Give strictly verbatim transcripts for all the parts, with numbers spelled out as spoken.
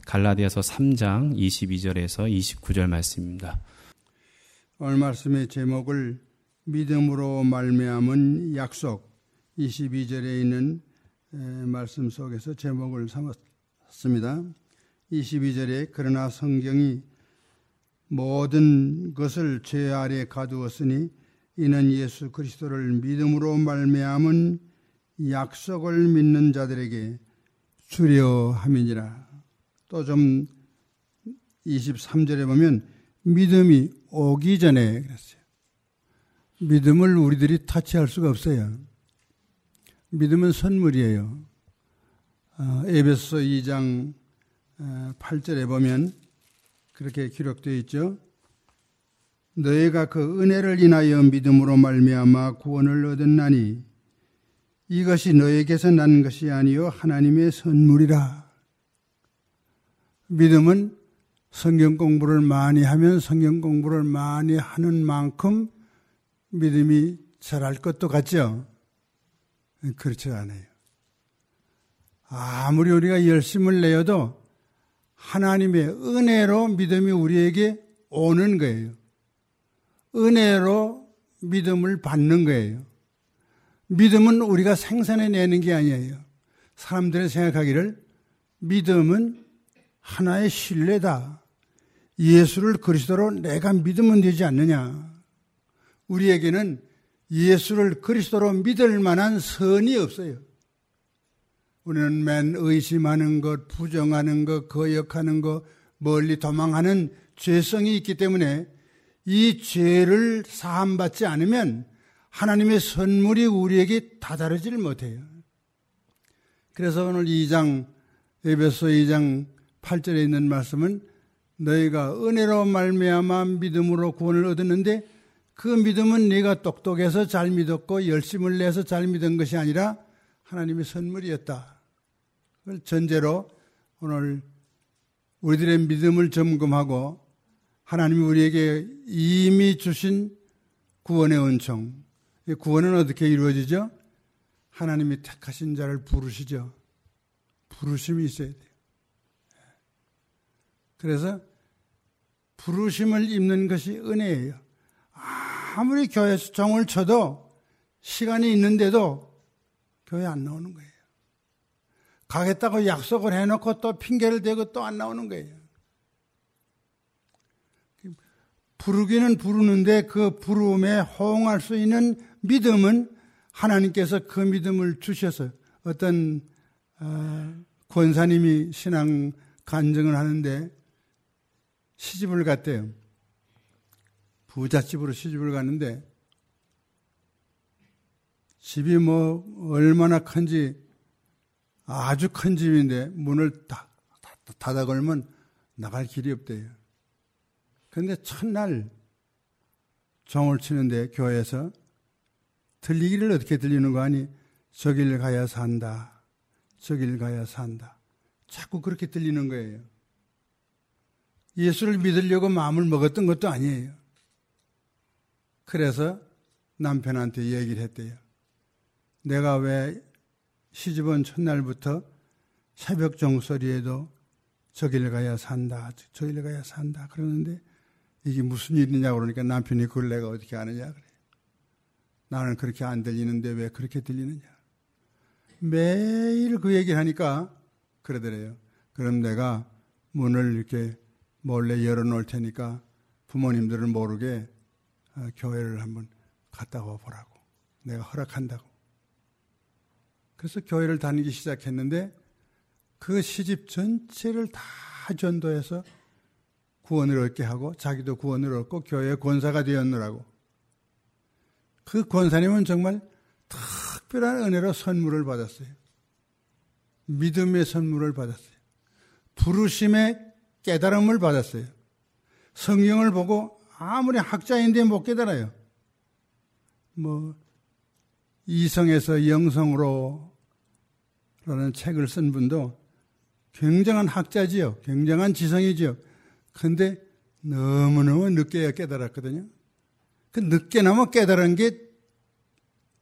갈라디아서 삼 장 이십이 절에서 이십구 절 말씀입니다. 오늘 말씀의 제목을 믿음으로 말미암은 약속, 이십이 절에 있는 말씀 속에서 제목을 삼았습니다. 이십이 절에 그러나 성경이 모든 것을 죄 아래 가두었으니 이는 예수 그리스도를 믿음으로 말미암은 약속을 믿는 자들에게 주려 함이니라. 또 좀 이십삼 절에 보면 믿음이 오기 전에 그랬어요. 믿음을 우리들이 타치할 수가 없어요. 믿음은 선물이에요. 에베소서 이 장 팔 절에 보면 그렇게 기록되어 있죠. 너희가 그 은혜를 인하여 믿음으로 말미암아 구원을 얻었나니 이것이 너희에게서 난 것이 아니요 하나님의 선물이라. 믿음은 성경 공부를 많이 하면 성경 공부를 많이 하는 만큼 믿음이 자랄 것도 같죠? 그렇지 않아요. 아무리 우리가 열심을 내어도 하나님의 은혜로 믿음이 우리에게 오는 거예요. 은혜로 믿음을 받는 거예요. 믿음은 우리가 생산해내는 게 아니에요. 사람들이 생각하기를 믿음은 하나의 신뢰다. 예수를 그리스도로 내가 믿으면 되지 않느냐. 우리에게는 예수를 그리스도로 믿을 만한 선이 없어요. 우리는 맨 의심하는 것, 부정하는 것, 거역하는 것, 멀리 도망하는 죄성이 있기 때문에 이 죄를 사함받지 않으면 하나님의 선물이 우리에게 다다르질 못해요. 그래서 오늘 이 장, 에베소 이 장 팔 절에 있는 말씀은 너희가 은혜로 말미암아 믿음으로 구원을 얻었는데 그 믿음은 네가 똑똑해서 잘 믿었고 열심을 내서 잘 믿은 것이 아니라 하나님의 선물이었다. 그걸 전제로 오늘 우리들의 믿음을 점검하고 하나님이 우리에게 이미 주신 구원의 은총. 구원은 어떻게 이루어지죠? 하나님이 택하신 자를 부르시죠. 부르심이 있어야 돼요. 그래서 부르심을 입는 것이 은혜예요. 아무리 교회에서 종을 쳐도 시간이 있는데도 교회 안 나오는 거예요. 가겠다고 약속을 해놓고 또 핑계를 대고 또 안 나오는 거예요. 부르기는 부르는데 그 부름에 호응할 수 있는 믿음은 하나님께서 그 믿음을 주셔서 어떤 어, 권사님이 신앙 간증을 하는데 시집을 갔대요. 부잣집으로 시집을 갔는데 집이 뭐 얼마나 큰지 아주 큰 집인데 문을 다, 다, 닫아 걸면 나갈 길이 없대요. 그런데 첫날 종을 치는데 교회에서 들리기를 어떻게 들리는 거 아니? 저길 가야 산다. 저길 가야 산다. 자꾸 그렇게 들리는 거예요. 예수를 믿으려고 마음을 먹었던 것도 아니에요. 그래서 남편한테 얘기를 했대요. 내가 왜 시집온 첫날부터 새벽 종소리에도 저길 가야 산다. 저길 가야 산다. 그러는데 이게 무슨 일이냐고 그러니까 남편이 그걸 내가 어떻게 아느냐 그래요. 나는 그렇게 안 들리는데 왜 그렇게 들리느냐. 매일 그 얘기를 하니까 그러더래요. 그럼 내가 문을 이렇게 몰래 열어놓을 테니까 부모님들은 모르게 교회를 한번 갔다 와보라고. 내가 허락한다고. 그래서 교회를 다니기 시작했는데 그 시집 전체를 다 전도해서 구원을 얻게 하고 자기도 구원을 얻고 교회의 권사가 되었느라고. 그 권사님은 정말 특별한 은혜로 선물을 받았어요. 믿음의 선물을 받았어요. 부르심의 깨달음을 받았어요. 성경을 보고 아무리 학자인데 못 깨달아요. 뭐 이성에서 영성으로 라는 책을 쓴 분도 굉장한 학자지요. 굉장한 지성이지요. 그런데 너무너무 늦게 깨달았거든요. 그 늦게나마 깨달은 게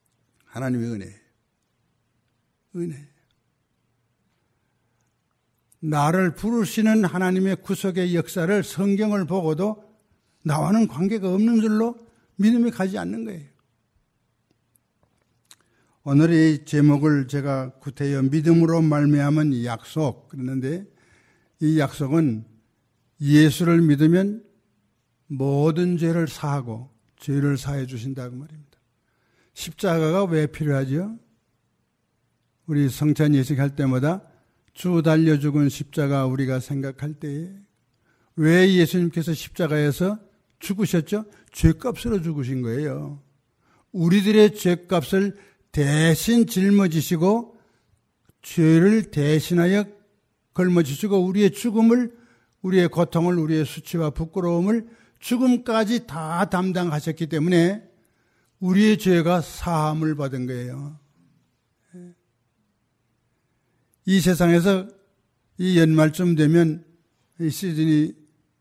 하나님의 은혜예요. 은혜. 나를 부르시는 하나님의 구속의 역사를 성경을 보고도 나와는 관계가 없는 줄로 믿음이 가지 않는 거예요. 오늘의 제목을 제가 구태여 믿음으로 말미암은 약속 그랬는데, 이 약속은 예수를 믿으면 모든 죄를 사하고 죄를 사해 주신다고 말입니다. 십자가가 왜 필요하죠? 우리 성찬 예식할 때마다 주 달려 죽은 십자가 우리가 생각할 때에 왜 예수님께서 십자가에서 죽으셨죠? 죄값으로 죽으신 거예요. 우리들의 죄값을 대신 짊어지시고 죄를 대신하여 걸머지시고 우리의 죽음을, 우리의 고통을, 우리의 수치와 부끄러움을 죽음까지 다 담당하셨기 때문에 우리의 죄가 사함을 받은 거예요. 이 세상에서 이 연말쯤 되면 이 시즌이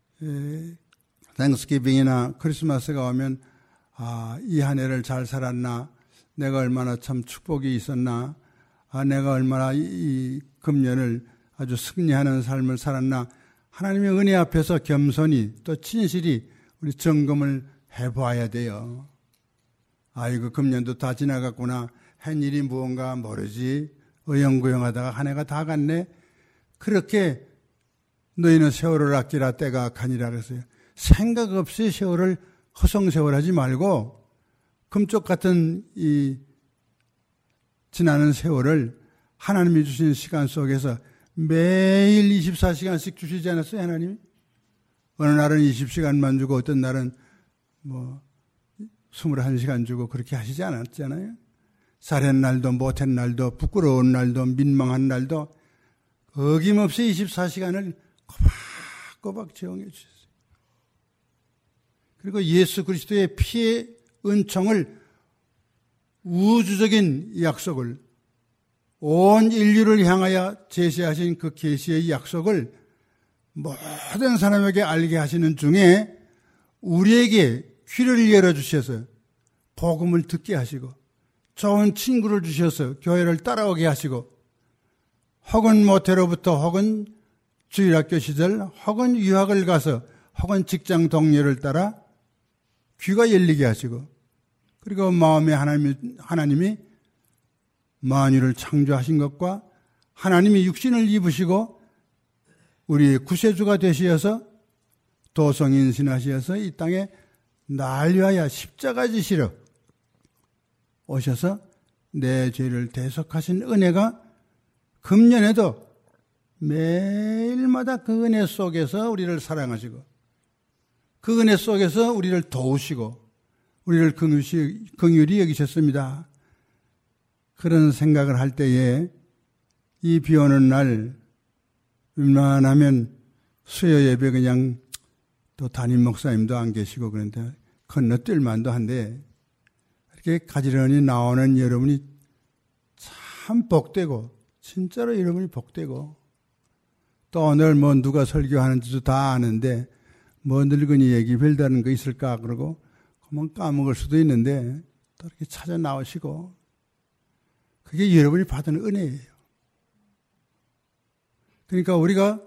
땡스기빙이나 크리스마스가 오면 아, 이 한 해를 잘 살았나, 내가 얼마나 참 축복이 있었나, 아, 내가 얼마나 이, 이 금년을 아주 승리하는 삶을 살았나, 하나님의 은혜 앞에서 겸손히 또 진실이 우리 점검을 해봐야 돼요. 아이고 금년도 다 지나갔구나, 한 일이 무언가 모르지, 어영부영하다가 한 해가 다 갔네. 그렇게 너희는 세월을 아끼라 때가 가니라 그랬어요. 생각 없이 세월을 허송세월하지 말고 금쪽 같은 이 지나는 세월을 하나님이 주신 시간 속에서 매일 이십사 시간씩 주시지 않았어요, 하나님이? 어느 날은 이십 시간만 주고 어떤 날은 뭐 이십일 시간 주고 그렇게 하시지 않았잖아요. 잘한 날도 못한 날도 부끄러운 날도 민망한 날도 어김없이 이십사 시간을 꼬박꼬박 제공해 주셨어요. 그리고 예수 그리스도의 피의 은총을, 우주적인 약속을, 온 인류를 향하여 제시하신 그 계시의 약속을 모든 사람에게 알게 하시는 중에 우리에게 귀를 열어주셔서 복음을 듣게 하시고 좋은 친구를 주셔서 교회를 따라오게 하시고, 혹은 모태로부터 혹은 주일학교 시절 혹은 유학을 가서 혹은 직장 동료를 따라 귀가 열리게 하시고, 그리고 마음에 하나님이, 하나님이 만유를 창조하신 것과 하나님이 육신을 입으시고 우리의 구세주가 되시어서 도성인신하시어서 이 땅에 날 위하여 십자가 지시러 오셔서 내 죄를 대속하신 은혜가 금년에도 매일마다 그 은혜 속에서 우리를 사랑하시고 그 은혜 속에서 우리를 도우시고 우리를 긍휼히 여기셨습니다. 그런 생각을 할 때에 이 비 오는 날 웬만하면 수요 예배 그냥 또 담임 목사님도 안 계시고 그런데 건너뛸 만도 한데 이렇게 가지런히 나오는 여러분이 참 복되고 진짜로 여러분이 복되고 또 오늘 뭐 누가 설교하는지도 다 아는데 뭐 늙은이 얘기 별다른 거 있을까 그러고 그만 까먹을 수도 있는데 또 이렇게 찾아 나오시고 그게 여러분이 받은 은혜예요. 그러니까 우리가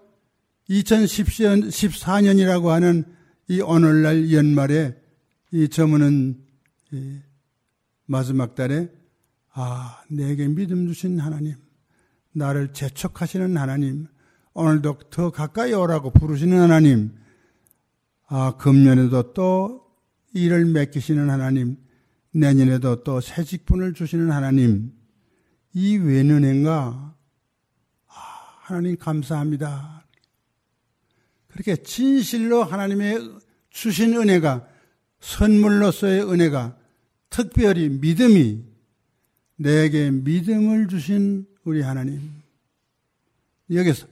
이천십사 년이라고 하는 이 오늘날 연말에 이 저무는 이 마지막 달에 아, 내게 믿음 주신 하나님, 나를 재촉하시는 하나님, 오늘도 더 가까이 오라고 부르시는 하나님, 아, 금년에도 또 일을 맡기시는 하나님, 내년에도 또 새 직분을 주시는 하나님, 이 웬 은혜인가? 아, 하나님 감사합니다. 그렇게 진실로 하나님의 주신 은혜가, 선물로서의 은혜가, 특별히 믿음이, 내게 믿음을 주신 우리 하나님. 여기서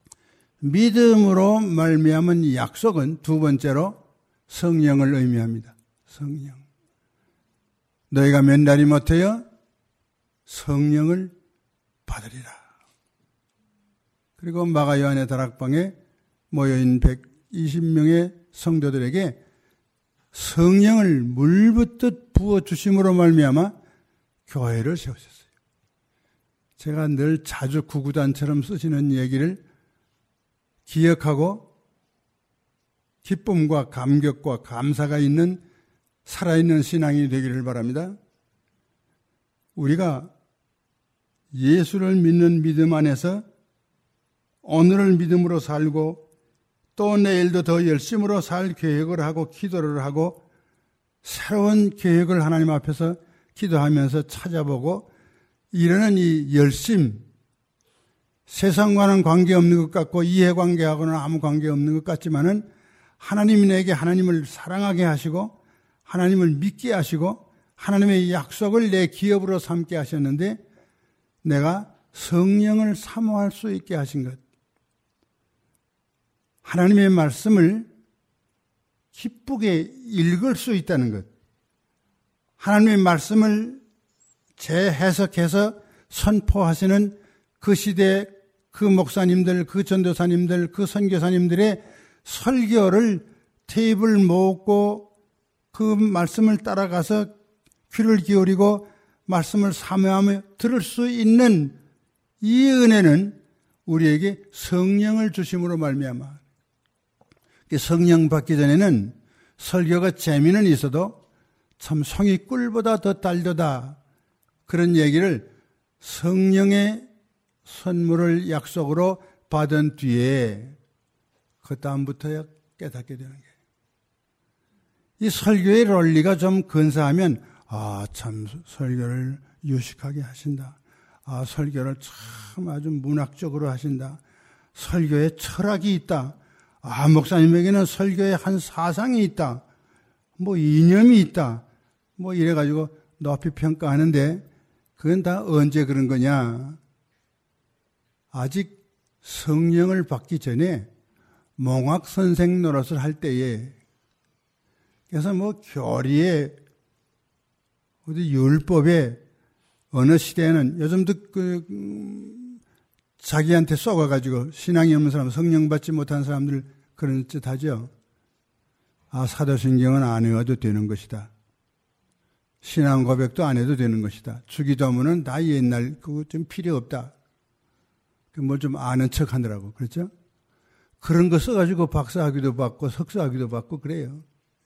믿음으로 말미암은 약속은 두 번째로 성령을 의미합니다. 성령. 너희가 몇 날이 못해요? 성령을 받으리라. 그리고 마가 요한의 다락방에 모여있는 백이십 명의 성도들에게 성령을 물붓듯 부어주심으로 말미암아 교회를 세우셨어요. 제가 늘 자주 구구단처럼 쓰시는 얘기를 기억하고 기쁨과 감격과 감사가 있는 살아있는 신앙이 되기를 바랍니다. 우리가 예수를 믿는 믿음 안에서 오늘을 믿음으로 살고 또 내일도 더 열심으로 살 계획을 하고 기도를 하고 새로운 계획을 하나님 앞에서 기도하면서 찾아보고 이러는 이 열심, 세상과는 관계없는 것 같고 이해관계하고는 아무 관계없는 것 같지만은 하나님이 내게 하나님을 사랑하게 하시고 하나님을 믿게 하시고 하나님의 약속을 내 기업으로 삼게 하셨는데 내가 성령을 사모할 수 있게 하신 것. 하나님의 말씀을 기쁘게 읽을 수 있다는 것. 하나님의 말씀을 재해석해서 선포하시는 그 시대 그 목사님들, 그 전도사님들, 그 선교사님들의 설교를 테이블 모으고 그 말씀을 따라가서 귀를 기울이고 말씀을 사모하며 들을 수 있는 이 은혜는 우리에게 성령을 주심으로 말미암아. 성령 받기 전에는 설교가 재미는 있어도 참 송이 꿀보다 더 달도다. 그런 얘기를 성령의 선물을 약속으로 받은 뒤에 그 다음부터야 깨닫게 되는 거예요. 이 설교의 논리가 좀 근사하면 아, 참 설교를 유식하게 하신다. 아, 설교를 참 아주 문학적으로 하신다. 설교에 철학이 있다. 아, 목사님에게는 설교에 한 사상이 있다. 뭐 이념이 있다. 뭐 이래가지고 높이 평가하는데 그건 다 언제 그런 거냐. 아직 성령을 받기 전에 몽학 선생 노릇을 할 때에 그래서 뭐 교리에 어디 율법에 어느 시대에는 요즘도 그 음, 자기한테 쏘아가지고 신앙이 없는 사람, 성령 받지 못한 사람들 그런 짓 하죠. 아, 사도신경은 안 외워도 되는 것이다. 신앙 고백도 안 해도 되는 것이다. 주기도문은 다 옛날 그거 좀 필요 없다. 뭘 좀 아는 척 하더라고. 그렇죠? 그런 거 써가지고 박사학위도 받고 석사학위도 받고 그래요.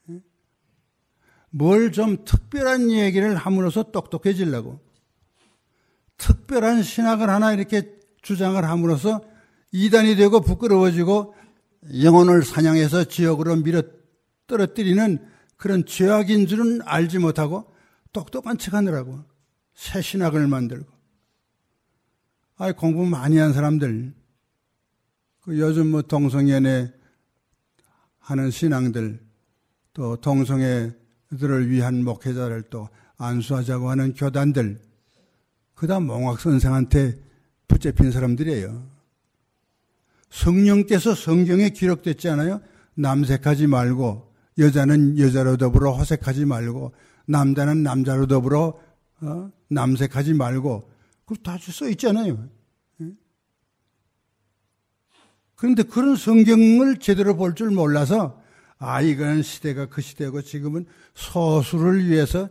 뭘 좀 특별한 얘기를 함으로써 똑똑해지려고. 특별한 신학을 하나 이렇게 주장을 함으로써 이단이 되고 부끄러워지고 영혼을 사냥해서 지옥으로 밀어 떨어뜨리는 그런 죄악인 줄은 알지 못하고 똑똑한 척 하느라고. 새 신학을 만들고. 아, 공부 많이 한 사람들, 그 요즘 뭐 동성연애 하는 신앙들, 또 동성애들을 위한 목회자를 또 안수하자고 하는 교단들, 그다 몽학 선생한테 붙잡힌 사람들이에요. 성령께서 성경에 기록됐지 않아요? 남색하지 말고, 여자는 여자로 더불어 호색하지 말고, 남자는 남자로 더불어 어? 남색하지 말고, 그거 다 써 있잖아요. 그런데 그런 성경을 제대로 볼 줄 몰라서 아, 이건 시대가 그 시대고 지금은 소수를 위해서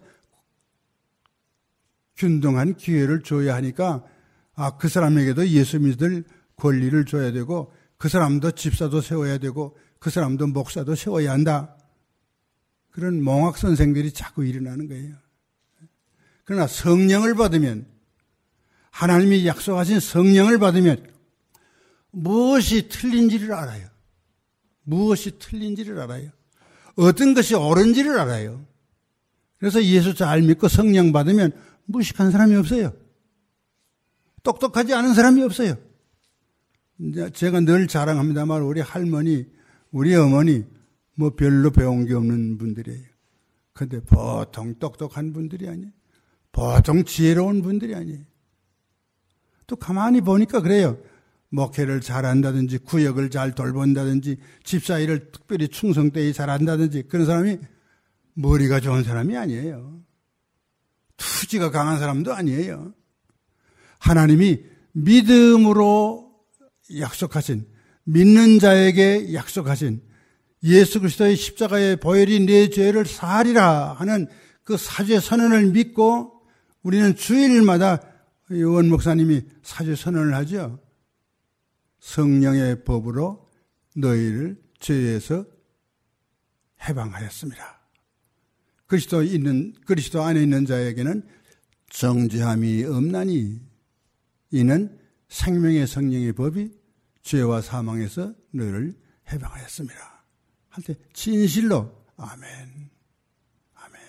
균등한 기회를 줘야 하니까 아, 그 사람에게도 예수 믿을 권리를 줘야 되고 그 사람도 집사도 세워야 되고 그 사람도 목사도 세워야 한다. 그런 몽학 선생들이 자꾸 일어나는 거예요. 그러나 성령을 받으면 하나님이 약속하신 성령을 받으면 무엇이 틀린지를 알아요. 무엇이 틀린지를 알아요. 어떤 것이 옳은지를 알아요. 그래서 예수 잘 믿고 성령 받으면 무식한 사람이 없어요. 똑똑하지 않은 사람이 없어요. 제가 늘 자랑합니다만 우리 할머니, 우리 어머니 뭐 별로 배운 게 없는 분들이에요. 그런데 보통 똑똑한 분들이 아니에요. 보통 지혜로운 분들이 아니에요. 또 가만히 보니까 그래요. 목회를 잘한다든지 구역을 잘 돌본다든지 집사일을 특별히 충성되게 잘한다든지 그런 사람이 머리가 좋은 사람이 아니에요. 투지가 강한 사람도 아니에요. 하나님이 믿음으로 약속하신, 믿는 자에게 약속하신 예수 그리스도의 십자가의 보혈이 내 죄를 사하리라 하는 그 사죄 선언을 믿고 우리는 주일마다 원 목사님이 사죄 선언을 하죠. 성령의 법으로 너희를 죄에서 해방하였습니다. 그리스도 있는 그리스도 안에 있는 자에게는 정죄함이 없나니 이는 생명의 성령의 법이 죄와 사망에서 너희를 해방하였습니다. 할 때 진실로 아멘, 아멘.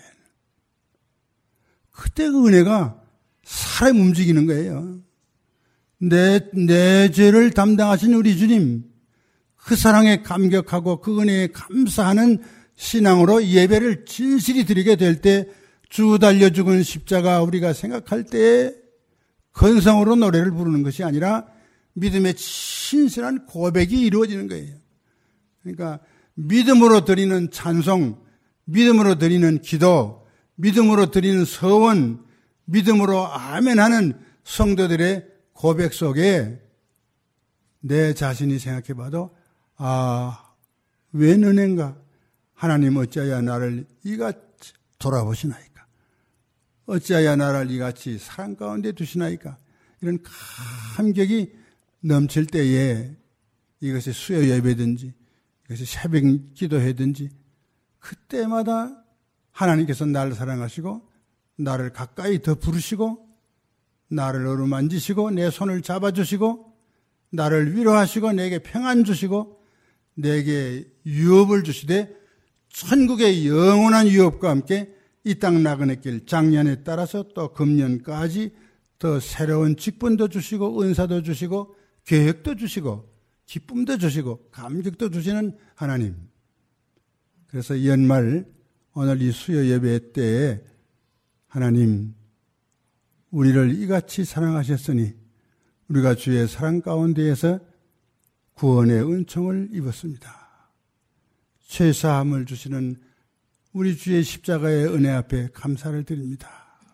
그때 그 은혜가 사람 움직이는 거예요. 내, 내 죄를 담당하신 우리 주님, 그 사랑에 감격하고 그 은혜에 감사하는 신앙으로 예배를 진실히 드리게 될 때 주 달려 죽은 십자가 우리가 생각할 때 건성으로 노래를 부르는 것이 아니라 믿음의 신실한 고백이 이루어지는 거예요. 그러니까 믿음으로 드리는 찬송, 믿음으로 드리는 기도, 믿음으로 드리는 서원, 믿음으로 아멘하는 성도들의 고백 속에 내 자신이 생각해 봐도 아, 웬 은혜인가? 하나님 어찌하여 나를 이같이 돌아보시나이까? 어찌하여 나를 이같이 사랑 가운데 두시나이까? 이런 감격이 넘칠 때에 이것이 수요 예배든지 이것이 새벽 기도회든지 그때마다 하나님께서 나를 사랑하시고 나를 가까이 더 부르시고 나를 어루만지시고 내 손을 잡아주시고 나를 위로하시고 내게 평안 주시고 내게 유업을 주시되 천국의 영원한 유업과 함께 이 땅 나그네 길 작년에 따라서 또 금년까지 더 새로운 직분도 주시고 은사도 주시고 계획도 주시고 기쁨도 주시고 감격도 주시는 하나님. 그래서 연말 오늘 이 수요 예배 때에 하나님 우리를 이같이 사랑하셨으니 우리가 주의 사랑 가운데에서 구원의 은총을 입었습니다. 죄사함을 주시는 우리 주의 십자가의 은혜 앞에 감사를 드립니다.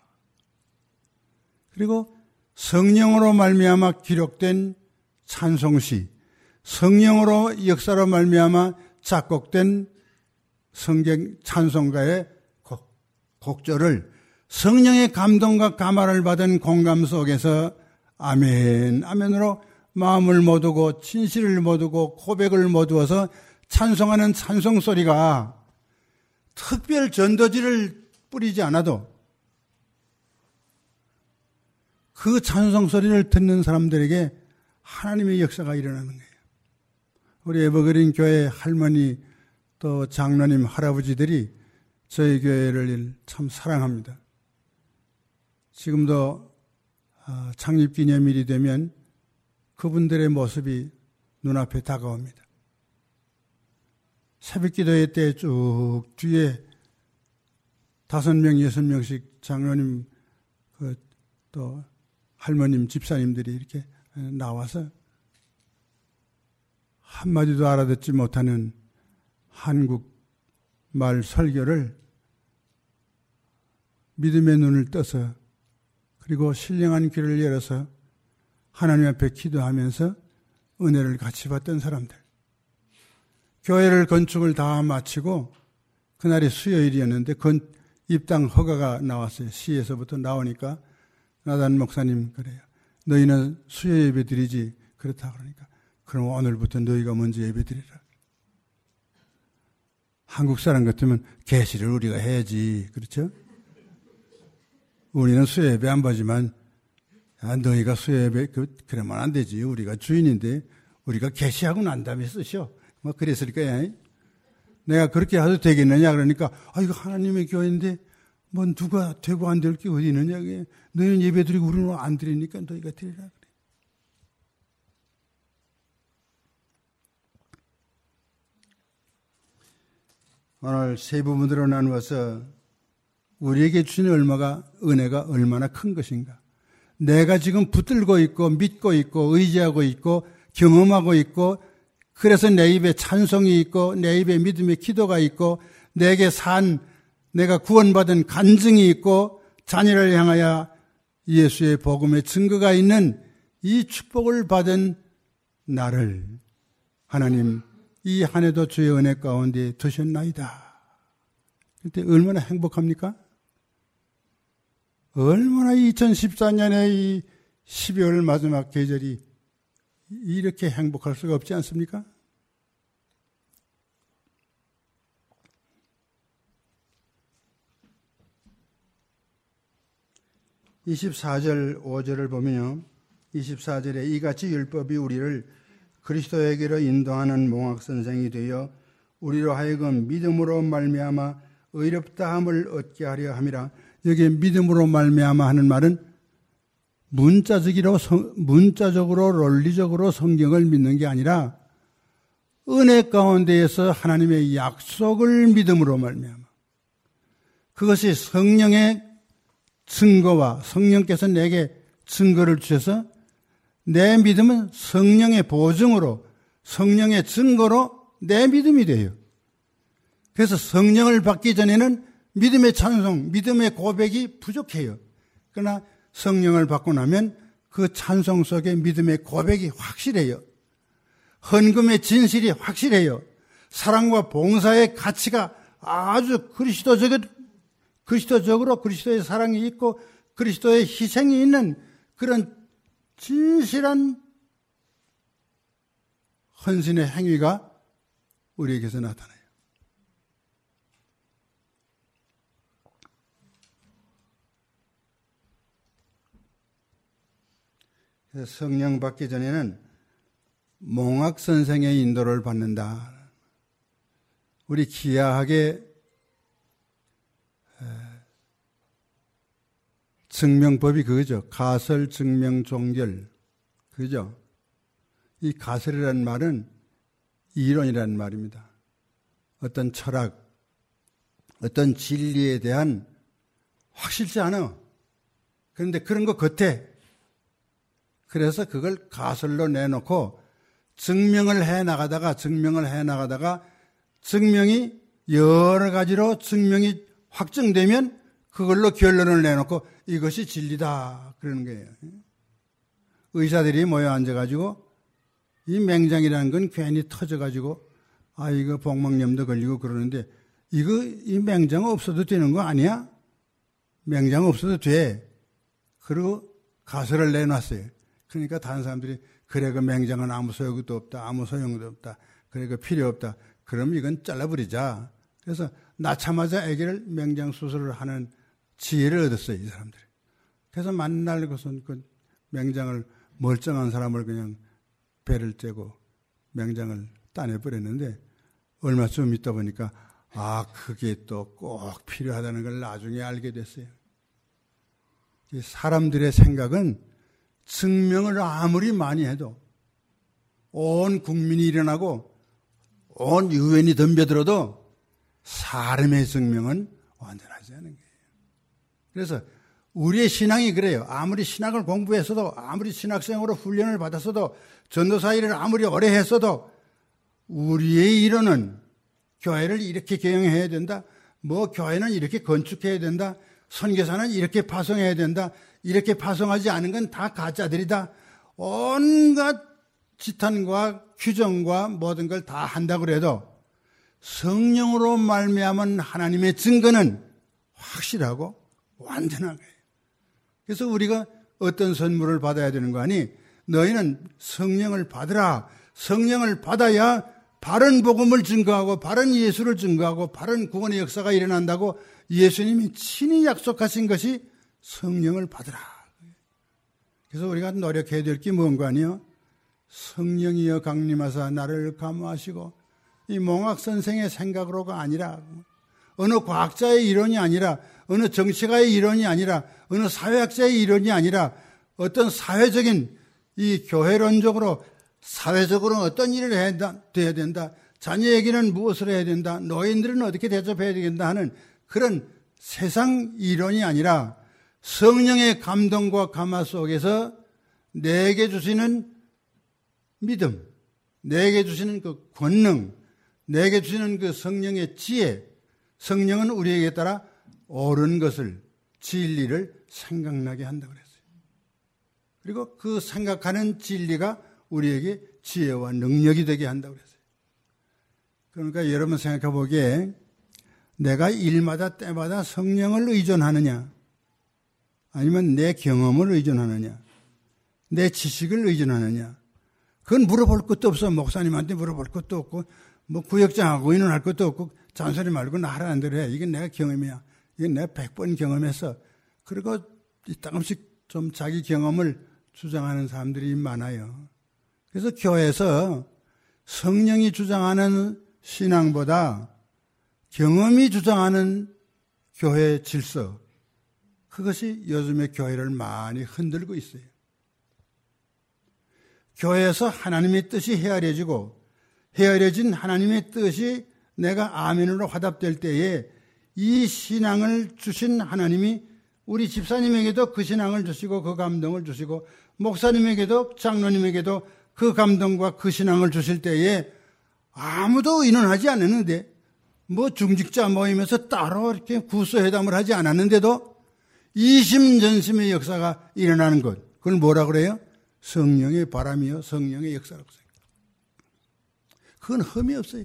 그리고 성령으로 말미암아 기록된 찬송시, 성령으로 역사로 말미암아 작곡된 성경 찬송가의 곡, 곡절을 성령의 감동과 감화를 받은 공감 속에서 아멘, 아멘으로 마음을 모두고 진실을 모두고 고백을 모두어서 찬송하는 찬송 소리가 특별 전도지를 뿌리지 않아도 그 찬송 소리를 듣는 사람들에게 하나님의 역사가 일어나는 거예요. 우리 에버그린 교회 할머니 또 장로님 할아버지들이 저희 교회를 참 사랑합니다. 지금도 창립기념일이 되면 그분들의 모습이 눈앞에 다가옵니다. 새벽 기도회 때 쭉 뒤에 다섯 명, 여섯 명씩 장로님, 그, 또 할머님, 집사님들이 이렇게 나와서 한마디도 알아듣지 못하는 한국말 설교를 믿음의 눈을 떠서 그리고 신령한 귀를 열어서 하나님 앞에 기도하면서 은혜를 같이 받던 사람들. 교회를 건축을 다 마치고 그날이 수요일이었는데 건, 입당 허가가 나왔어요. 시에서부터 나오니까 나단 목사님 그래요. 너희는 수요 예배 드리지. 그렇다 그러니까 그럼 오늘부터 너희가 먼저 예배 드리라. 한국 사람 같으면 계시를 우리가 해야지. 그렇죠? 우리는 수요 예배 안 보지만 야, 너희가 수요 예배 그, 그러면 안 되지. 우리가 주인인데 우리가 계시하고 난 다음에 쓰셔. 뭐 그랬을 거야. 내가 그렇게 해도 되겠느냐 그러니까 아 이거 하나님의 교회인데 뭐 누가 되고 안 될 게 어디 있느냐. 너희는 예배 드리고 우리는 안 드리니까 너희가 드리라 그래. 오늘 세 부분으로 나누어서 우리에게 주는 얼마가 은혜가 얼마나 큰 것인가. 내가 지금 붙들고 있고 믿고 있고 의지하고 있고 경험하고 있고 그래서 내 입에 찬송이 있고 내 입에 믿음의 기도가 있고 내게 산 내가 구원받은 간증이 있고 자녀를 향하여 예수의 복음의 증거가 있는 이 축복을 받은 나를 하나님 이 한 해도 주의 은혜 가운데 두셨나이다. 그때 얼마나 행복합니까? 얼마나 이천십사 년의 이 십이월 마지막 계절이 이렇게 행복할 수가 없지 않습니까? 이십사 절 오 절을 보면요. 이십사 절에 이같이 율법이 우리를 그리스도에게로 인도하는 몽학선생이 되어 우리로 하여금 믿음으로 말미암아 의롭다함을 얻게 하려 함이라. 여기 믿음으로 말미암아 하는 말은 문자적으로, 문자적으로 논리적으로 성경을 믿는 게 아니라 은혜 가운데에서 하나님의 약속을 믿음으로 말미암아 그것이 성령의 증거와 성령께서 내게 증거를 주셔서 내 믿음은 성령의 보증으로 성령의 증거로 내 믿음이 돼요. 그래서 성령을 받기 전에는 믿음의 찬송, 믿음의 고백이 부족해요. 그러나 성령을 받고 나면 그 찬송 속에 믿음의 고백이 확실해요. 헌금의 진실이 확실해요. 사랑과 봉사의 가치가 아주 그리스도적, 그리스도적으로 그리스도의 사랑이 있고 그리스도의 희생이 있는 그런 진실한 헌신의 행위가 우리에게서 나타나요. 그래서 성령 받기 전에는 몽학 선생의 인도를 받는다. 우리 기이하게 증명법이 그거죠. 가설, 증명, 종결. 그죠? 이 가설이라는 말은 이론이라는 말입니다. 어떤 철학, 어떤 진리에 대한 확실치 않아. 그런데 그런 거 같아. 그래서 그걸 가설로 내놓고 증명을 해 나가다가 증명을 해 나가다가 증명이 여러 가지로 증명이 확정되면 그걸로 결론을 내놓고 이것이 진리다 그러는 거예요. 의사들이 모여 앉아가지고 이 맹장이라는 건 괜히 터져가지고 아 이거 복막염도 걸리고 그러는데 이거 이 맹장 없어도 되는 거 아니야? 맹장 없어도 돼. 그리고 가설을 내놨어요. 그러니까 다른 사람들이 그래 그 맹장은 아무 소용도 없다. 아무 소용도 없다. 그래 그 필요 없다. 그럼 이건 잘라버리자. 그래서 낳자마자 아기를 맹장 수술을 하는 지혜를 얻었어요. 이 사람들이. 그래서 만날 것은 그 맹장을 멀쩡한 사람을 그냥 배를 째고 맹장을 따내버렸는데 얼마쯤 있다 보니까 아 그게 또 꼭 필요하다는 걸 나중에 알게 됐어요. 이 사람들의 생각은 증명을 아무리 많이 해도 온 국민이 일어나고 온 유엔이 덤벼들어도 사람의 증명은 완전하지 않은 거예요. 그래서 우리의 신앙이 그래요. 아무리 신학을 공부했어도 아무리 신학생으로 훈련을 받았어도 전도사 일을 아무리 오래 했어도 우리의 이론은 교회를 이렇게 경영해야 된다. 뭐 교회는 이렇게 건축해야 된다. 선교사는 이렇게 파송해야 된다. 이렇게 파송하지 않은 건 다 가짜들이다. 온갖 지탄과 규정과 모든 걸 다 한다고 해도 성령으로 말미암은 하나님의 증거는 확실하고 완전한 거예요. 그래서 우리가 어떤 선물을 받아야 되는 거 아니? 너희는 성령을 받으라. 성령을 받아야 바른 복음을 증거하고 바른 예수를 증거하고 바른 구원의 역사가 일어난다고 예수님이 친히 약속하신 것이 성령을 받으라. 그래서 우리가 노력해야 될 게 뭔가 아니요? 성령이여 강림하사 나를 감화하시고 이 몽학 선생의 생각으로가 아니라 어느 과학자의 이론이 아니라 어느 정치가의 이론이 아니라 어느 사회학자의 이론이 아니라 어떤 사회적인 이 교회론적으로 사회적으로 어떤 일을 해야 된다, 돼야 된다. 자녀에게는 무엇을 해야 된다. 노인들은 어떻게 대접해야 된다 하는 그런 세상 이론이 아니라 성령의 감동과 감화 속에서 내게 주시는 믿음, 내게 주시는 그 권능, 내게 주시는 그 성령의 지혜, 성령은 우리에게 따라 옳은 것을, 진리를 생각나게 한다고 그랬어요. 그리고 그 생각하는 진리가 우리에게 지혜와 능력이 되게 한다고 그랬어요. 그러니까 여러분 생각해 보기에 내가 일마다 때마다 성령을 의존하느냐, 아니면 내 경험을 의존하느냐, 내 지식을 의존하느냐, 그건 물어볼 것도 없어. 목사님한테 물어볼 것도 없고, 뭐 구역장하고 의논할 것도 없고, 잔소리 말고 나 하라는 대로 해. 이건 내가 경험이야. 이건 내가 백 번 경험했어. 그리고 조금씩 좀 자기 경험을 주장하는 사람들이 많아요. 그래서 교회에서 성령이 주장하는 신앙보다 경험이 주장하는 교회 질서, 그것이 요즘의 교회를 많이 흔들고 있어요. 교회에서 하나님의 뜻이 헤아려지고 헤아려진 하나님의 뜻이 내가 아멘으로 화답될 때에 이 신앙을 주신 하나님이 우리 집사님에게도 그 신앙을 주시고 그 감동을 주시고 목사님에게도 장로님에게도 그 감동과 그 신앙을 주실 때에 아무도 의논하지 않았는데 뭐 중직자 모임에서 따로 이렇게 구소회담을 하지 않았는데도 이심전심의 역사가 일어나는 것, 그걸 뭐라 그래요? 성령의 바람이요 성령의 역사라고 생각해요. 그건 흠이 없어요.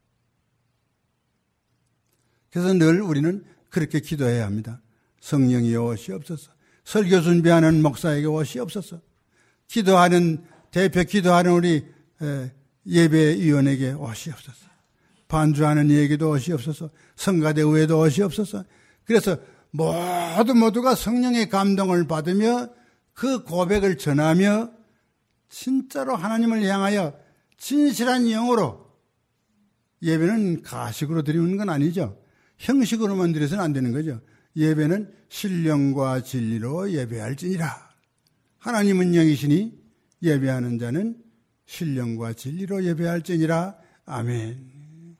그래서 늘 우리는 그렇게 기도해야 합니다. 성령이 오시옵소서. 설교 준비하는 목사에게 오시옵소서. 기도하는 대표 기도하는 우리 예배위원에게 오시옵소서. 반주하는 이에게도 오시옵소서. 성가대우에도 오시옵소서. 그래서 모두 모두가 성령의 감동을 받으며 그 고백을 전하며 진짜로 하나님을 향하여 진실한 영으로, 예배는 가식으로 드리는 건 아니죠. 형식으로만 드려서는 안 되는 거죠. 예배는 신령과 진리로 예배할지니라. 하나님은 영이시니 예배하는 자는 신령과 진리로 예배할지니라. 아멘.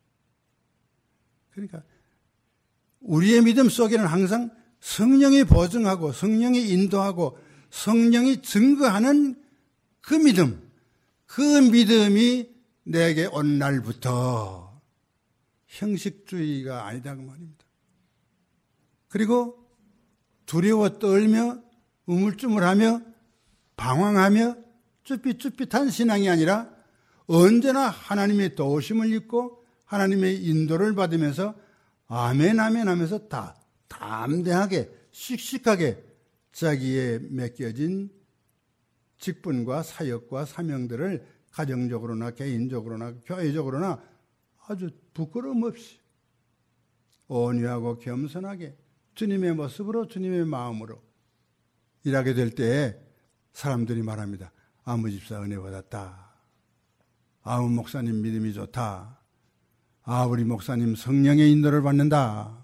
그러니까 우리의 믿음 속에는 항상 성령이 보증하고 성령이 인도하고 성령이 증거하는 그 믿음, 그 믿음이 내게 온 날부터 형식주의가 아니다 그 말입니다. 그리고 두려워 떨며 우물쭈물하며 방황하며 쭈삣쭈삣한 신앙이 아니라 언제나 하나님의 도우심을 입고 하나님의 인도를 받으면서 아멘 아멘 하면서 다 담대하게 씩씩하게 자기의 맡겨진 직분과 사역과 사명들을 가정적으로나 개인적으로나 교회적으로나 아주 부끄러움 없이 온유하고 겸손하게 주님의 모습으로 주님의 마음으로 일하게 될 때에 사람들이 말합니다. 아무 집사 은혜 받았다. 아무 목사님 믿음이 좋다. 아, 우리 목사님 성령의 인도를 받는다.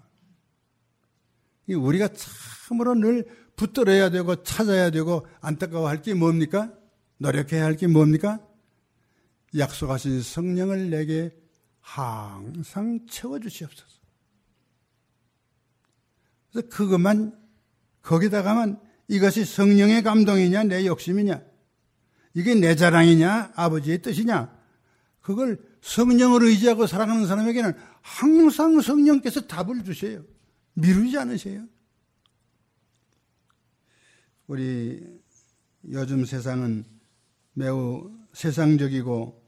우리가 참으로 늘 붙들어야 되고 찾아야 되고 안타까워할 게 뭡니까? 노력해야 할 게 뭡니까? 약속하신 성령을 내게 항상 채워주시옵소서. 그래서 그것만, 거기다가만 이것이 성령의 감동이냐 내 욕심이냐, 이게 내 자랑이냐 아버지의 뜻이냐, 그걸 성령을 의지하고 살아가는 사람에게는 항상 성령께서 답을 주셔요. 미루지 않으세요. 우리 요즘 세상은 매우 세상적이고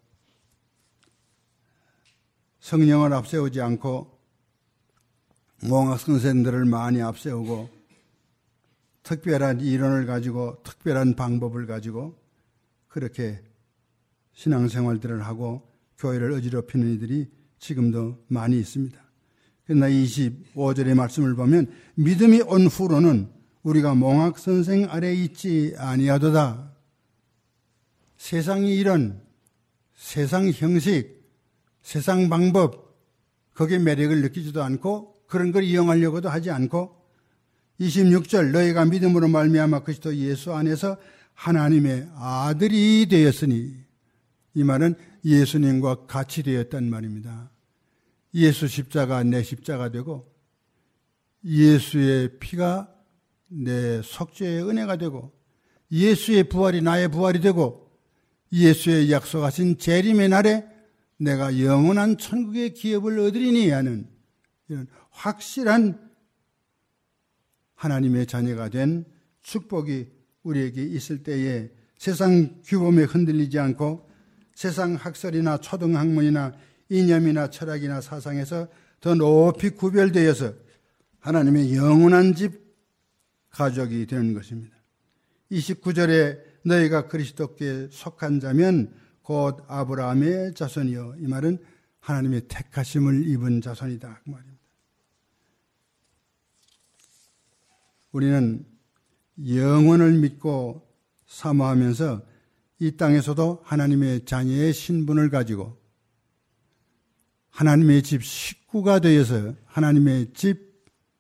성령을 앞세우지 않고 몽학 선생들을 많이 앞세우고 특별한 이론을 가지고 특별한 방법을 가지고 그렇게 신앙생활들을 하고 교회를 어지럽히는 이들이 지금도 많이 있습니다. 그러나 이십오 절의 말씀을 보면 믿음이 온 후로는 우리가 몽학 선생 아래 있지 아니하도다. 세상이 이런 세상 형식, 세상 방법, 거기에 매력을 느끼지도 않고 그런 걸 이용하려고도 하지 않고 이십육 절 너희가 믿음으로 말미암아 그리스도 예수 안에서 하나님의 아들이 되었으니, 이 말은 예수님과 같이 되었단 말입니다. 예수 십자가 내 십자가 되고 예수의 피가 내 속죄의 은혜가 되고 예수의 부활이 나의 부활이 되고 예수의 약속하신 재림의 날에 내가 영원한 천국의 기업을 얻으리니 하는 이런 확실한 하나님의 자녀가 된 축복이 우리에게 있을 때에 세상 규범에 흔들리지 않고 세상 학설이나 초등학문이나 이념이나 철학이나 사상에서 더 높이 구별되어서 하나님의 영원한 집 가족이 되는 것입니다. 이십구 절에 너희가 그리스도께 속한 자면 곧 아브라함의 자손이요. 이 말은 하나님의 택하심을 입은 자손이다 그 말입니다. 우리는 영원을 믿고 사모하면서 이 땅에서도 하나님의 자녀의 신분을 가지고 하나님의 집 식구가 되어서 하나님의 집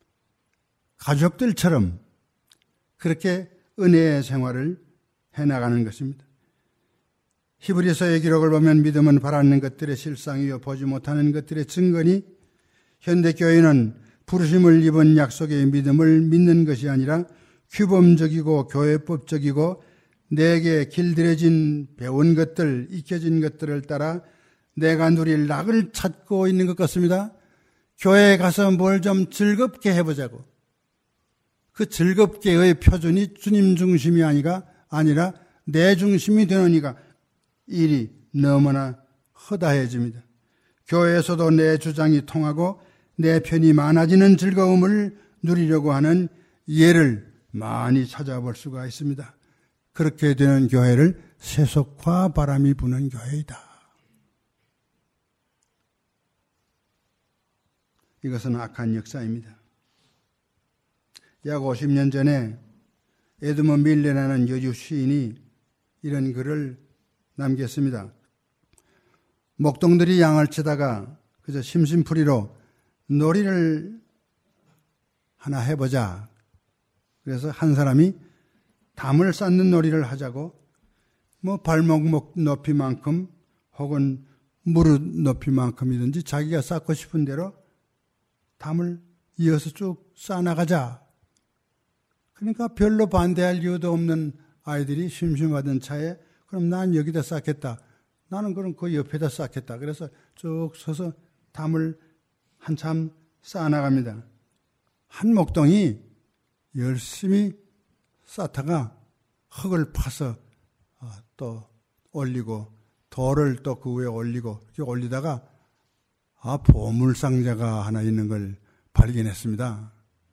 가족들처럼 그렇게 은혜의 생활을 해나가는 것입니다. 히브리서의 기록을 보면 믿음은 바라는 것들의 실상이요 보지 못하는 것들의 증거니 현대교회는 부르심을 입은 약속의 믿음을 믿는 것이 아니라 규범적이고 교회법적이고 내게 길들여진 배운 것들, 익혀진 것들을 따라 내가 누릴 낙을 찾고 있는 것 같습니다. 교회에 가서 뭘 좀 즐겁게 해보자고. 그 즐겁게의 표준이 주님 중심이 아니가 아니라 내 중심이 되느니까 일이 너무나 허다해집니다. 교회에서도 내 주장이 통하고 내 편이 많아지는 즐거움을 누리려고 하는 예를 많이 찾아볼 수가 있습니다. 그렇게 되는 교회를 세속화 바람이 부는 교회이다. 이것은 악한 역사입니다. 약 오십 년 전에 에드먼 밀레라는 여주 시인이 이런 글을 남겼습니다. 목동들이 양을 치다가 그저 심심풀이로 놀이를 하나 해보자. 그래서 한 사람이 담을 쌓는 놀이를 하자고 뭐 발목 높이만큼 혹은 무릎 높이만큼이든지 자기가 쌓고 싶은 대로 담을 이어서 쭉 쌓아나가자. 그러니까 별로 반대할 이유도 없는 아이들이 심심하던 차에 그럼 난 여기다 쌓겠다. 나는 그럼 그 옆에다 쌓겠다. 그래서 쭉 서서 담을 한참 쌓아나갑니다. 한 목동이 열심히 쌓다가 흙을 파서 또 올리고 돌을 또 그 위에 올리고 이렇게 올리다가 아 보물상자가 하나 있는 걸 발견했습니다.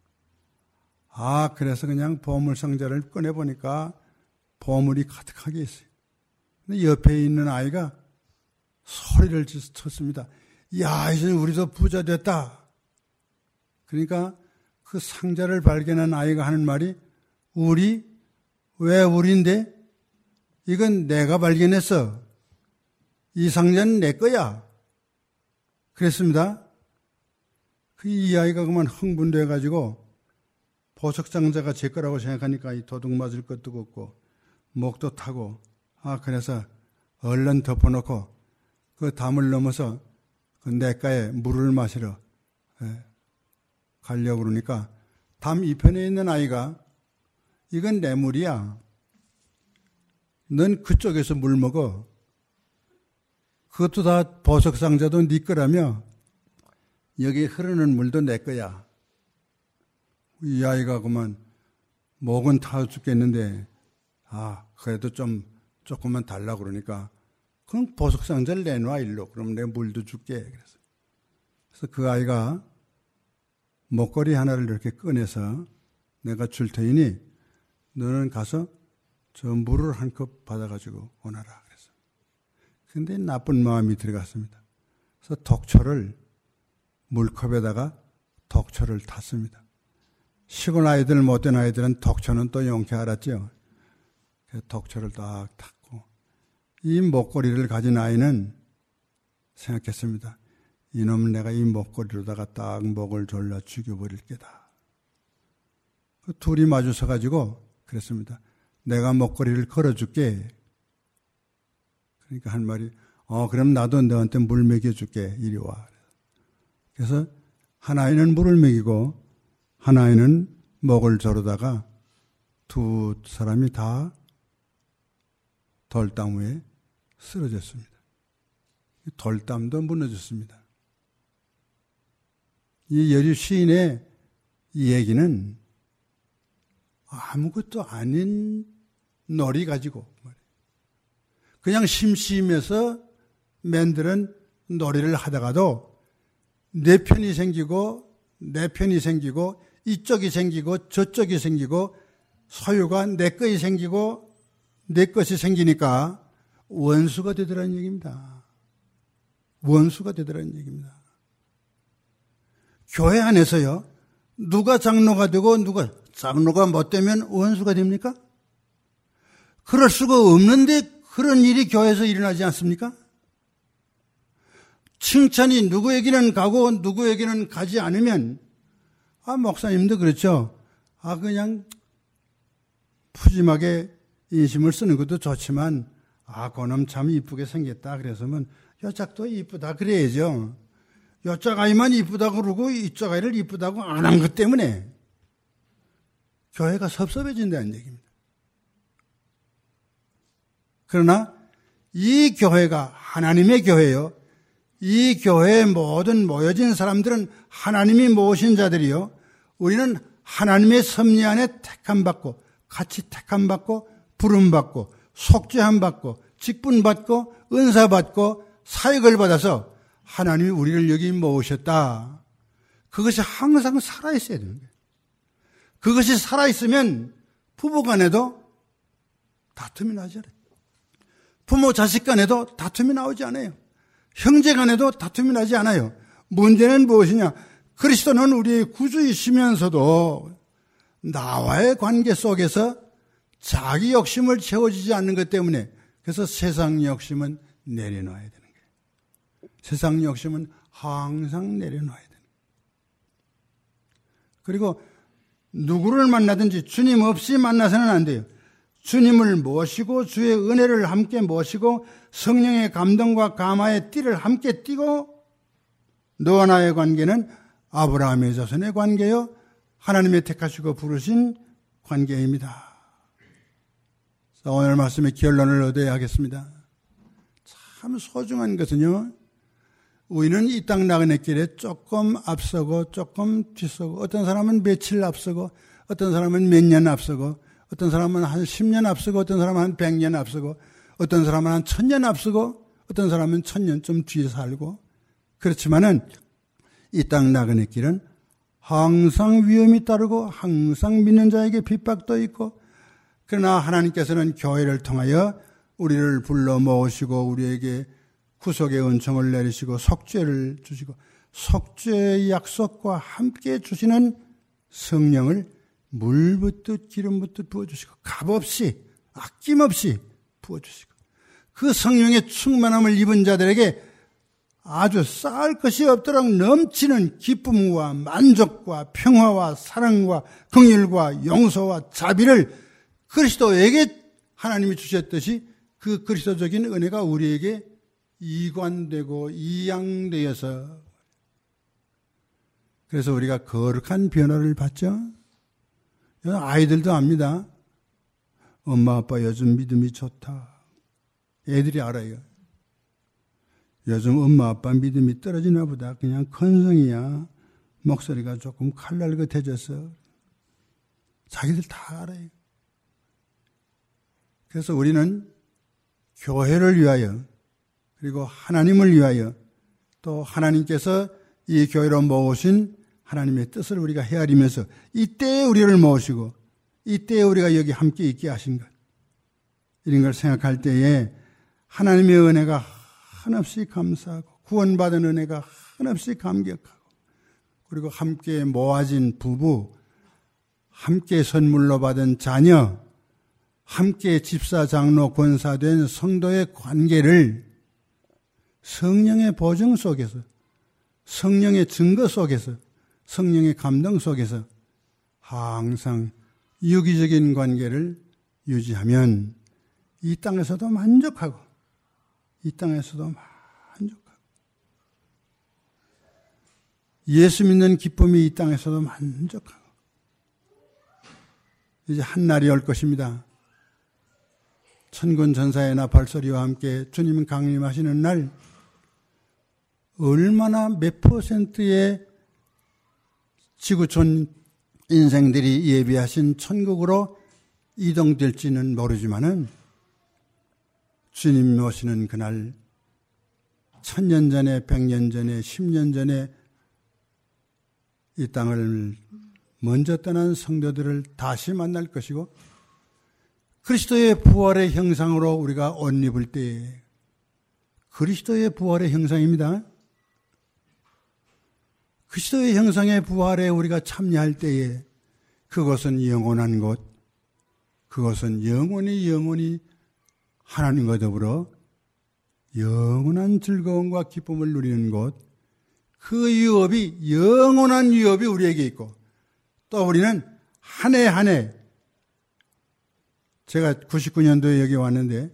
아 그래서 그냥 보물상자를 꺼내보니까 보물이 가득하게 있어요. 근데 옆에 있는 아이가 소리를 쳤습니다. 야 이제 우리도 부자 됐다. 그러니까 그 상자를 발견한 아이가 하는 말이 우리? 왜 우리인데? 이건 내가 발견했어. 이 상자는 내 거야. 그랬습니다. 그 이 아이가 그만 흥분돼가지고 보석상자가 제 거라고 생각하니까 이 도둑 맞을 것도 없고 목도 타고 아 그래서 얼른 덮어놓고 그 담을 넘어서 그 냇가에 물을 마시러 예, 가려고 그러니까 담 이편에 있는 아이가 이건 내 물이야. 넌 그쪽에서 물 먹어. 그것도 다 보석상자도 네 거라며 여기 흐르는 물도 내 거야. 이 아이가 그만 목은 타 죽겠는데 아 그래도 좀 조금만 달라고 그러니까 그럼 보석상자를 내놔 일로. 그럼 내가 물도 줄게. 그래서 그래서 그 아이가 목걸이 하나를 이렇게 꺼내서 내가 줄 테니 너는 가서 저 물을 한 컵 받아가지고 오너라. 그래서 근데 나쁜 마음이 들어갔습니다. 그래서 독초를 물컵에다가 독초를 탔습니다. 시골 아이들 못된 아이들은 독초는 또 용케 알았죠. 그래서 독초를 딱 탔고 이 목걸이를 가진 아이는 생각했습니다. 이놈 내가 이 목걸이로다가 딱 목을 졸라 죽여버릴 게다. 그 둘이 마주 서가지고 그랬습니다. 내가 목걸이를 걸어줄게. 그러니까 한 말이 어 그럼 나도 너한테 물 먹여줄게. 이리 와. 그래서 한 아이는 물을 먹이고 한 아이는 목을 조르다가 두 사람이 다 돌담 위에 쓰러졌습니다. 돌담도 무너졌습니다. 이 여주 시인의 이 얘기는 아무것도 아닌 놀이 가지고 그냥 심심해서 맨들은 놀이를 하다가도 내 편이 생기고 내 편이 생기고 이쪽이 생기고 저쪽이 생기고 소유가 내 것이 생기고 내 것이 생기니까 원수가 되더라는 얘기입니다. 원수가 되더라는 얘기입니다. 교회 안에서요 누가 장로가 되고 누가 장로가 못되면 원수가 됩니까? 그럴 수가 없는데 그런 일이 교회에서 일어나지 않습니까? 칭찬이 누구에게는 가고 누구에게는 가지 않으면 아 목사님도 그렇죠. 아 그냥 푸짐하게 인심을 쓰는 것도 좋지만 아 그놈 참 이쁘게 생겼다 그래서면 요 짝도 이쁘다 그래야죠. 요 짝아이만 이쁘다고 그러고 이 짝아이를 이쁘다고 안 한 것 때문에 교회가 섭섭해진다는 얘기입니다. 그러나 이 교회가 하나님의 교회요. 이 교회에 모든 모여진 사람들은 하나님이 모으신 자들이요. 우리는 하나님의 섭리 안에 택함받고 같이 택함받고 부름받고 속죄함받고 직분받고 은사받고 사역을 받아서 하나님이 우리를 여기 모으셨다. 그것이 항상 살아있어야 되는 거예요. 그것이 살아있으면 부부간에도 다툼이 나지 않아요. 부모 자식 간에도 다툼이 나오지 않아요. 형제 간에도 다툼이 나지 않아요. 문제는 무엇이냐? 그리스도는 우리의 구주이시면서도 나와의 관계 속에서 자기 욕심을 채워지지 않는 것 때문에 그래서 세상 욕심은 내려놔야 되는 거예요. 세상 욕심은 항상 내려놔야 되는 거예요. 그리고 누구를 만나든지 주님 없이 만나서는 안 돼요. 주님을 모시고 주의 은혜를 함께 모시고 성령의 감동과 감화의 띠를 함께 띠고 너와 나의 관계는 아브라함의 자손의 관계요 하나님의 택하시고 부르신 관계입니다. 오늘 말씀의 결론을 얻어야 하겠습니다. 참 소중한 것은요, 우리는 이 땅 나그네 길에 조금 앞서고 조금 뒤서고 어떤 사람은 며칠 앞서고 어떤 사람은 몇 년 앞서고 어떤 사람은 한 십 년 앞서고 어떤 사람은 한 백 년 앞서고 어떤 사람은 한 천 년 앞서고 어떤 사람은 천 년쯤 뒤에 살고 그렇지만은 이 땅 나그네 길은 항상 위험이 따르고 항상 믿는 자에게 핍박도 있고 그러나 하나님께서는 교회를 통하여 우리를 불러 모으시고 우리에게 구속의 은총을 내리시고 속죄를 주시고 속죄의 약속과 함께 주시는 성령을 물 붓듯 기름 붓듯 부어주시고 값없이 아낌없이 부어주시고 그 성령의 충만함을 입은 자들에게 아주 쌓을 것이 없도록 넘치는 기쁨과 만족과 평화와 사랑과 긍휼과 용서와 자비를 그리스도에게 하나님이 주셨듯이 그 그리스도적인 은혜가 우리에게 이관되고 이양되어서 그래서 우리가 거룩한 변화를 받죠. 아이들도 압니다. 엄마 아빠 요즘 믿음이 좋다. 애들이 알아요. 요즘 엄마 아빠 믿음이 떨어지나 보다. 그냥 건성이야. 목소리가 조금 칼날같아져서 자기들 다 알아요. 그래서 우리는 교회를 위하여 그리고 하나님을 위하여 또 하나님께서 이 교회로 모으신 하나님의 뜻을 우리가 헤아리면서 이때에 우리를 모으시고 이때에 우리가 여기 함께 있게 하신 것 이런 걸 생각할 때에 하나님의 은혜가 한없이 감사하고 구원받은 은혜가 한없이 감격하고 그리고 함께 모아진 부부 함께 선물로 받은 자녀 함께 집사 장로 권사된 성도의 관계를 성령의 보증 속에서 성령의 증거 속에서 성령의 감동 속에서 항상 유기적인 관계를 유지하면 이 땅에서도 만족하고 이 땅에서도 만족하고 예수 믿는 기쁨이 이 땅에서도 만족하고 이제 한 날이 올 것입니다. 천군 전사의 나팔소리와 함께 주님 강림하시는 날 얼마나 몇 퍼센트의 지구촌 인생들이 예비하신 천국으로 이동될지는 모르지만은 주님 오시는 그날 천년 전에 백년 전에 십년 전에 이 땅을 먼저 떠난 성도들을 다시 만날 것이고 그리스도의 부활의 형상으로 우리가 옷 입을 때에 그리스도의 부활의 형상입니다. 그리스도의 형상의 부활에 우리가 참여할 때에 그것은 영원한 곳, 그것은 영원히 영원히 하나님과 더불어 영원한 즐거움과 기쁨을 누리는 곳, 그 유업이 영원한 유업이 우리에게 있고, 또 우리는 한 해 한 해, 제가 구십구 년도에 여기 왔는데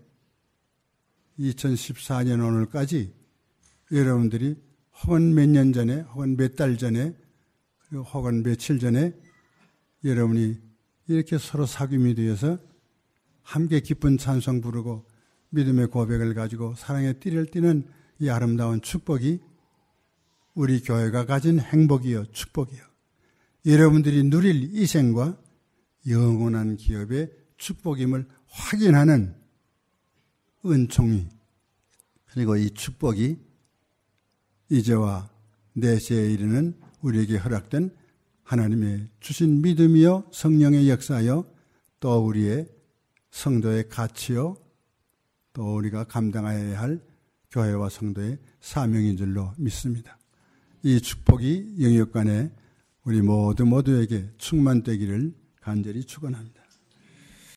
이천십사 년 오늘까지 여러분들이 혹은 몇 년 전에 혹은 몇 달 전에 그리고 혹은 며칠 전에 여러분이 이렇게 서로 사귐이 되어서 함께 기쁜 찬송 부르고 믿음의 고백을 가지고 사랑의 띠를 띠는 이 아름다운 축복이 우리 교회가 가진 행복이요 축복이요, 여러분들이 누릴 이 생과 영원한 기업의 축복임을 확인하는 은총이, 그리고 이 축복이 이제와 내세에 이르는 우리에게 허락된 하나님의 주신 믿음이요 성령의 역사요, 또 우리의 성도의 가치요, 또 우리가 감당해야 할 교회와 성도의 사명인 줄로 믿습니다. 이 축복이 영역간에 우리 모두 모두에게 충만되기를 간절히 축원합니다.